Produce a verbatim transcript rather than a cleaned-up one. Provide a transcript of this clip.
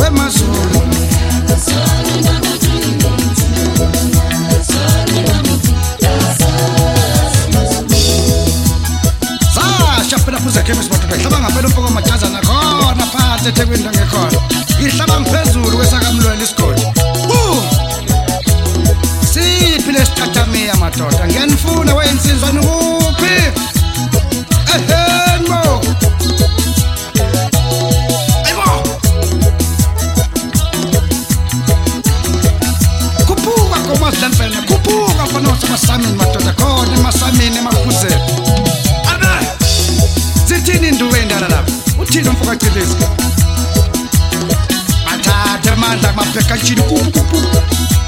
mazulu Sasha phela fuze chemist moto hlaba ngaphela umfoko majazana khona phansi eThekwini ngekhona ihlaba ngiphezulu kwesakamlweni isigodi Siphi lesitathamiya madoda ngiyanifuna wensizwa nikuphi Ehenmo Ayibo Kupuka komasidlamfene kupuka panosa masamini madoda khona emasamini emaphuzeni Abe Zithini induwe ndala lapha uthini umfoka cilisi Bathatha amandla mapheka chini kupu kupu